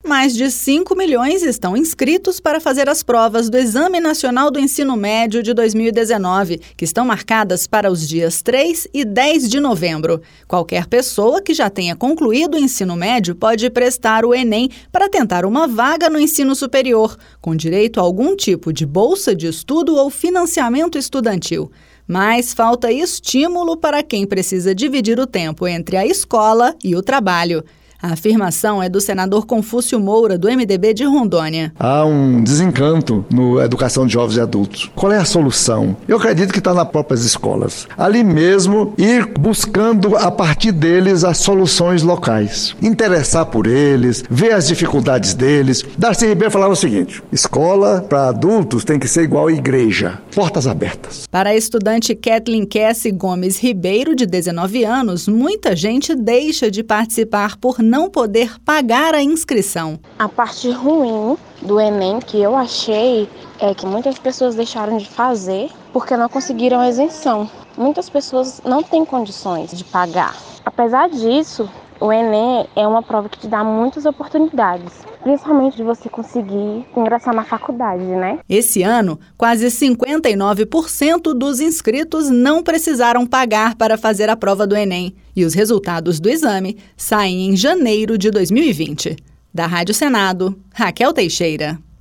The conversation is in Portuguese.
Mais de 5 milhões estão inscritos para fazer as provas do Exame Nacional do Ensino Médio de 2019, que estão marcadas para os dias 3 e 10 de novembro. Qualquer pessoa que já tenha concluído o ensino médio pode prestar o Enem para tentar uma vaga no ensino superior, com direito a algum tipo de bolsa de estudo ou financiamento estudantil. Mas falta estímulo para quem precisa dividir o tempo entre a escola e o trabalho. A afirmação é do senador Confúcio Moura, do MDB de Rondônia. Há um desencanto na educação de jovens e adultos. Qual é a solução? Eu acredito que está nas próprias escolas. Ali mesmo, ir buscando a partir deles as soluções locais. Interessar por eles, ver as dificuldades deles. Darcy Ribeiro falava o seguinte: escola para adultos tem que ser igual à igreja. Portas abertas. Para a estudante Kathleen Cassie Gomes Ribeiro, de 19 anos, muita gente deixa de participar por não poder pagar a inscrição. A parte ruim do Enem que eu achei é que muitas pessoas deixaram de fazer porque não conseguiram a isenção. Muitas pessoas não têm condições de pagar. Apesar disso, o Enem é uma prova que te dá muitas oportunidades, principalmente de você conseguir ingressar na faculdade, né? Esse ano, quase 59% dos inscritos não precisaram pagar para fazer a prova do Enem. E os resultados do exame saem em janeiro de 2020. Da Rádio Senado, Raquel Teixeira.